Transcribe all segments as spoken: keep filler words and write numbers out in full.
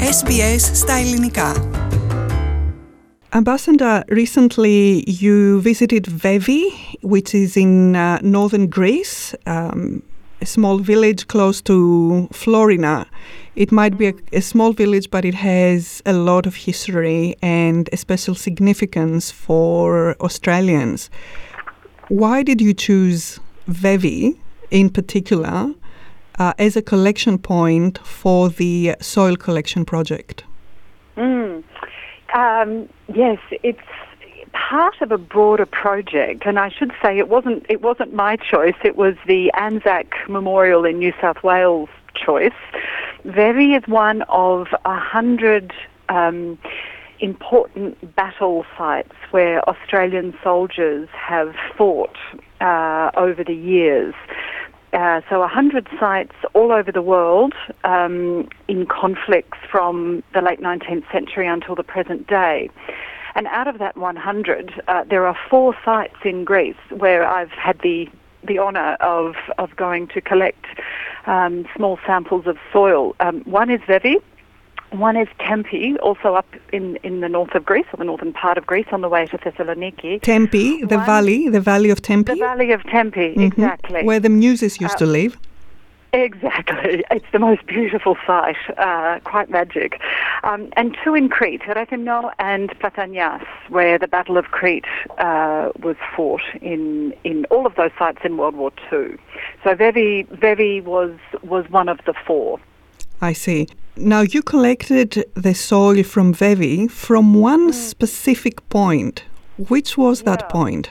Ες Μπι Ες στα ελληνικά. Ambassador, recently you visited Vevi, which is in uh, northern Greece, um, a small village close to Florina. It might be a, a small village, but it has a lot of history and a special significance for Australians. Why did you choose Vevi in particular uh, as a collection point for the soil collection project? Mm. Um, yes, it's part of a broader project, and I should say it wasn't it wasn't my choice. It was the Anzac Memorial in New South Wales choice. Vevi is one of a hundred um, important battle sites where Australian soldiers have fought uh, over the years. Uh, so one hundred sites all over the world um, in conflicts from the late nineteenth century until the present day. And out of that one hundred, uh, there are four sites in Greece where I've had the the honour of, of going to collect um, small samples of soil. Um, one is Vevi. One is Tempe, also up in, in the north of Greece, or the northern part of Greece, on the way to Thessaloniki. Tempe, the One, valley, the valley of Tempe? The valley of Tempe, mm-hmm. exactly. Where the Muses used uh, to live. Exactly. It's the most beautiful site, uh, quite magic. Um, and two in Crete, Rethymno and Platanias, where the Battle of Crete uh, was fought in, in all of those sites in World War Two. So Vevi, Vevi was, was one of the four. I see. Now, you collected the soil from Vevi from one mm. specific point. Which was yeah. that point?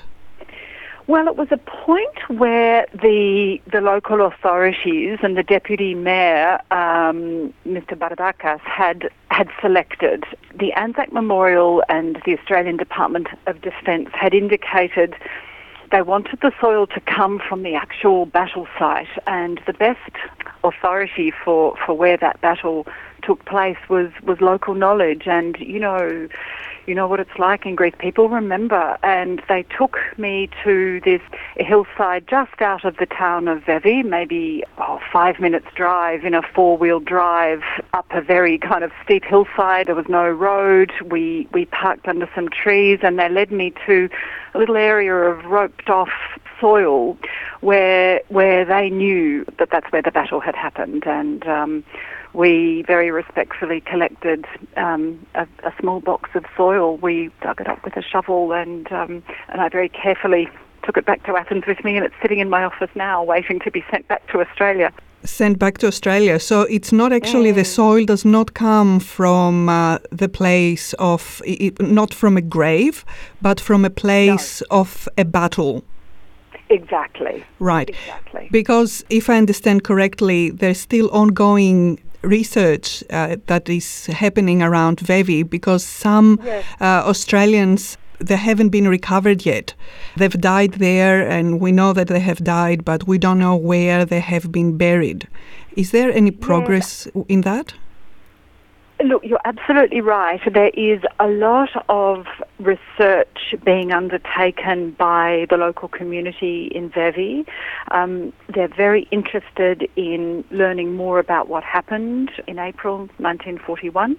Well, it was a point where the the local authorities and the deputy mayor, um, Mister Bardakas, had had selected. The Anzac Memorial and the Australian Department of Defence had indicated they wanted the soil to come from the actual battle site, and the best authority for, for where that battle took place was, was local knowledge. And, you know, you know what it's like in Greece. People remember, and they took me to this hillside just out of the town of Vevi, maybe oh, five minutes drive in a four-wheel drive up a very kind of steep hillside. There was no road. We, we parked under some trees, and they led me to a little area of roped-off soil where where they knew that that's where the battle had happened. And um, we very respectfully collected um, a, a small box of soil. We dug it up with a shovel, and um, and I very carefully took it back to Athens with me, and it's sitting in my office now waiting to be sent back to Australia. Sent back to Australia. So it's not actually, mm. the soil does not come from uh, the place of, it, not from a grave, but from a place no. of a battle. Exactly. Right. Exactly. Because if I understand correctly, there's still ongoing research uh, that is happening around Vevi, because some yes. uh, Australians, they haven't been recovered yet. They've died there, and we know that they have died, but we don't know where they have been buried. Is there any progress yes. in that? Look, you're absolutely right. There is a lot of research being undertaken by the local community in Vevi. Um, they're very interested in learning more about what happened in April nineteen forty-one.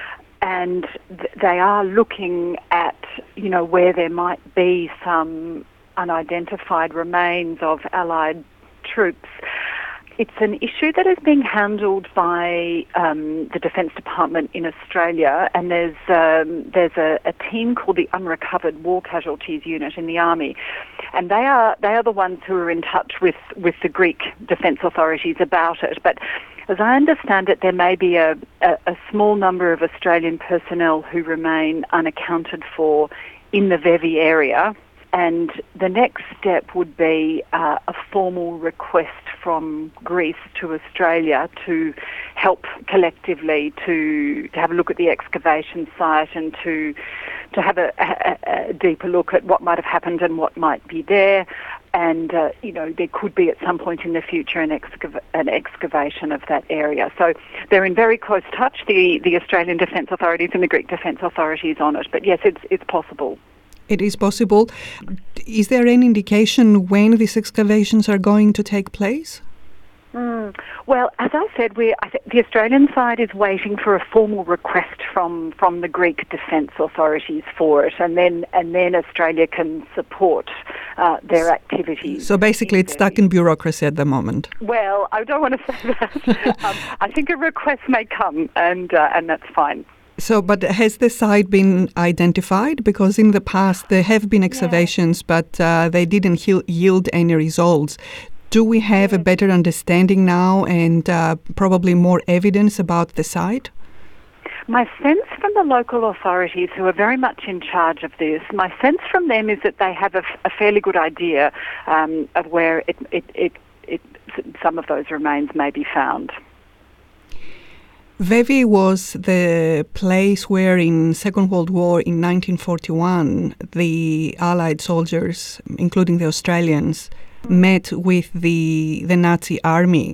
And th- they are looking at, you know, where there might be some unidentified remains of Allied troops. It's an issue that is being handled by um, the Defence Department in Australia, and there's um, there's a, a team called the Unrecovered War Casualties Unit in the Army, and they are they are the ones who are in touch with, with the Greek defence authorities about it. But as I understand it, there may be a, a, a small number of Australian personnel who remain unaccounted for in the Vevi area. And the next step would be uh, a formal request from Greece to Australia to help collectively to, to have a look at the excavation site and to to have a, a, a deeper look at what might have happened and what might be there. And, uh, you know, there could be at some point in the future an, excava- an excavation of that area. So they're in very close touch, the, the Australian Defence Authorities and the Greek Defence Authorities on it. But yes, it's it's possible. It is possible. Is there any indication when these excavations are going to take place? Mm. Well, as I said, we I think the Australian side is waiting for a formal request from, from the Greek defence authorities for it, and then and then Australia can support uh, their activities. So basically, it's stuck in bureaucracy at the moment. Well, I don't want to say that. um, I think a request may come, and uh, and that's fine. So, but has the site been identified? Because in the past there have been excavations, yeah. but uh, they didn't he- yield any results. Do we have a better understanding now and uh, probably more evidence about the site? My sense from the local authorities, who are very much in charge of this, my sense from them is that they have a, a fairly good idea um, of where it, it, it, it, some of those remains may be found. Vevey was the place where in Second World War in nineteen forty-one the Allied soldiers, including the Australians, met with the the Nazi army.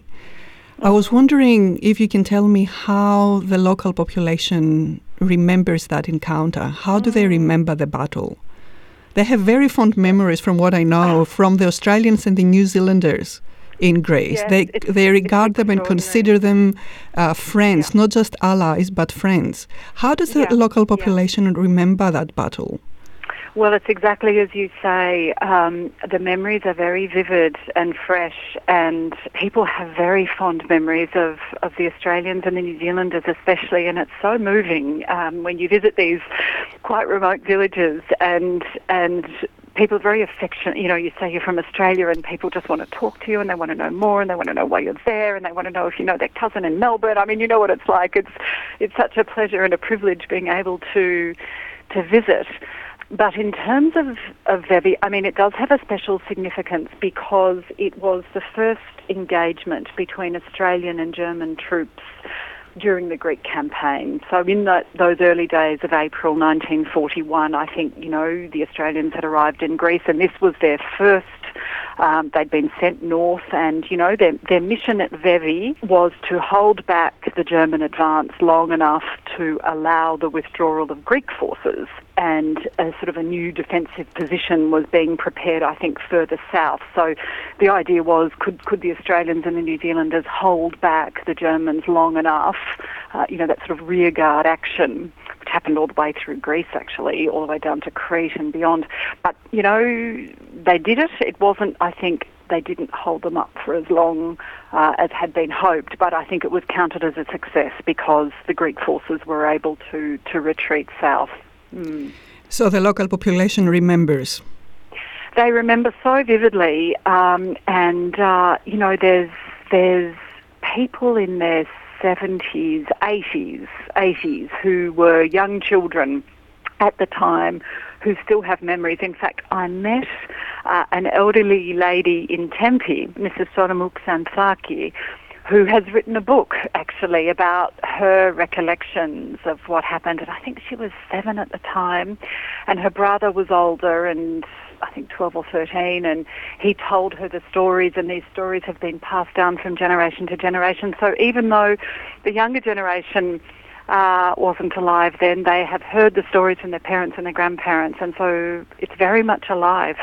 I was wondering if you can tell me how the local population remembers that encounter. How do they remember the battle? They have very fond memories, from what I know, from the Australians and the New Zealanders in Grace. Yes, they it's, they regard it's them and consider them uh, friends, yeah. not just allies, but friends. How does the yeah. local population yeah. remember that battle? Well, it's exactly as you say. Um, the memories are very vivid and fresh, and people have very fond memories of, of the Australians and the New Zealanders especially, and it's so moving um, when you visit these quite remote villages and and people are very affectionate. You know, you say you're from Australia and people just want to talk to you and they want to know more and they want to know why you're there and they want to know if you know their cousin in Melbourne. I mean, you know what it's like. It's it's such a pleasure and a privilege being able to to visit. But in terms of, of Vevey, I mean, it does have a special significance because it was the first engagement between Australian and German troops during the Greek campaign. So in the, those early days of April nineteen forty-one, I think, you know, the Australians had arrived in Greece and this was their first, um, they'd been sent north and, you know, their, their mission at Vevey was to hold back the German advance long enough to allow the withdrawal of Greek forces, and a sort of a new defensive position was being prepared, I think, further south. So the idea was, could could the Australians and the New Zealanders hold back the Germans long enough, uh, you know, that sort of rearguard action, which happened all the way through Greece, actually, all the way down to Crete and beyond. But, you know, they did it. It wasn't, I think, they didn't hold them up for as long uh, as had been hoped, but I think it was counted as a success because the Greek forces were able to, to retreat south. Mm. So the local population remembers? They remember so vividly, um, and, uh, you know, there's there's people in their seventies, eighties, eighties who were young children at the time who still have memories. In fact, I met uh, an elderly lady in Tempe, Missus Sonomuk Sansaki, who has written a book, actually, about her recollections of what happened. And I think she was seven at the time, and her brother was older, and I think twelve or thirteen, and he told her the stories, and these stories have been passed down from generation to generation. So even though the younger generation uh, wasn't alive then, they have heard the stories from their parents and their grandparents, and so it's very much alive.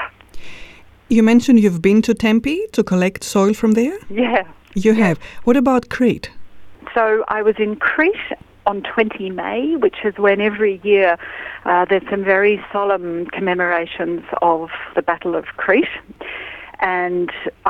You mentioned you've been to Tempe to collect soil from there? Yeah. You have. What about Crete? So I was in Crete on the twentieth of May, which is when every year uh, there's some very solemn commemorations of the Battle of Crete. And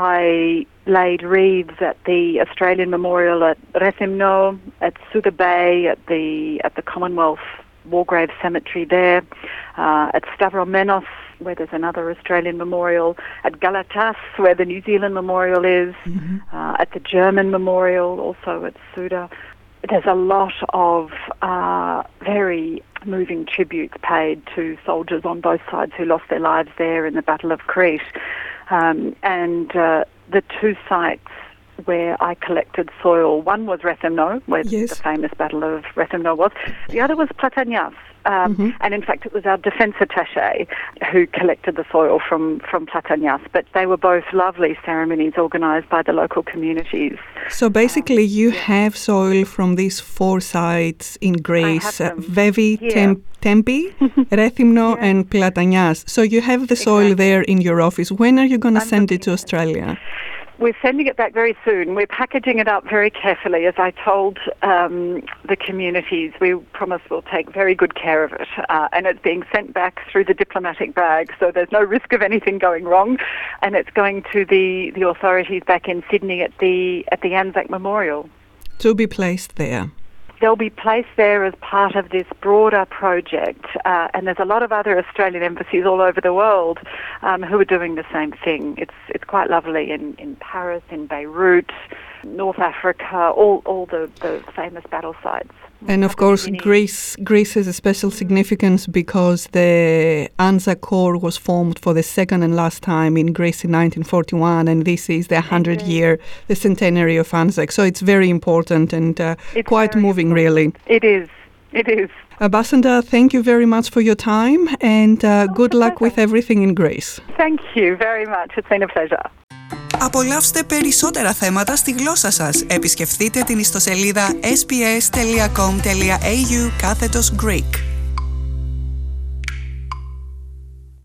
I laid wreaths at the Australian Memorial at Rethymno, at Suda Bay, at the at the Commonwealth War Graves Cemetery there, uh, at Stavromenos, where there's another Australian memorial, at Galatas, where the New Zealand memorial is, mm-hmm. uh, at the German memorial, also at Suda. There's a lot of uh, very moving tributes paid to soldiers on both sides who lost their lives there in the Battle of Crete. Um, and uh, the two sites where I collected soil, one was Rethymno, where yes. the famous Battle of Rethymno was. The other was Platanias. Um, mm-hmm. And in fact, it was our defence attaché who collected the soil from, from Platanias. But they were both lovely ceremonies organised by the local communities. So basically, um, you yeah. have soil from these four sites in Greece: uh, Vevey, yeah. Tem- Tempe, Rethymno, yeah. and Platanias. So you have the soil exactly. there in your office. When are you going to send it to Australia? We're sending it back very soon. We're packaging it up very carefully. As I told um, the communities, we promise we'll take very good care of it. Uh, and it's being sent back through the diplomatic bag, so there's no risk of anything going wrong. And it's going to the, the authorities back in Sydney at the at the Anzac Memorial. To be placed there. They'll be placed there as part of this broader project, uh, and there's a lot of other Australian embassies all over the world um, who are doing the same thing. It's it's quite lovely in, in Paris, in Beirut, North Africa, all, all the, the famous battle sites. And of course, Greece Greece has a special significance because the Anzac Corps was formed for the second and last time in Greece in nineteen forty-one, and this is the hundred year, the centenary of Anzac. So it's very important and uh, quite moving, important. really. It is. It is. Ambassador, thank you very much for your time, and uh, good luck with everything in Greece. Thank you very much. It's been a pleasure. Απολαύστε περισσότερα θέματα στη γλώσσα σας. Επισκεφτείτε την ιστοσελίδα ες μπι ες τελεία κομ τελεία έι γιου κάθετος Greek.